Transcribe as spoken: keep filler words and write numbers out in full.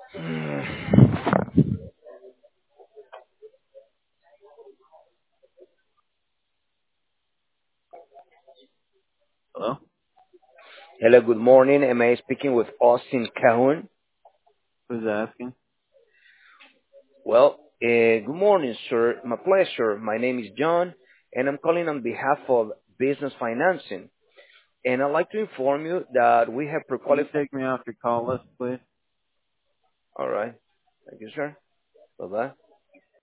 Hello? Hello, good morning. Am I speaking with Austin Cahoon? Who's asking? Well, uh, good morning, sir. My pleasure. My name is John, and I'm calling on behalf of Business Financing. And I'd like to inform you that we have Can you pre-qualified. take me off your call list, please? All right. Thank you, sir. Bye-bye.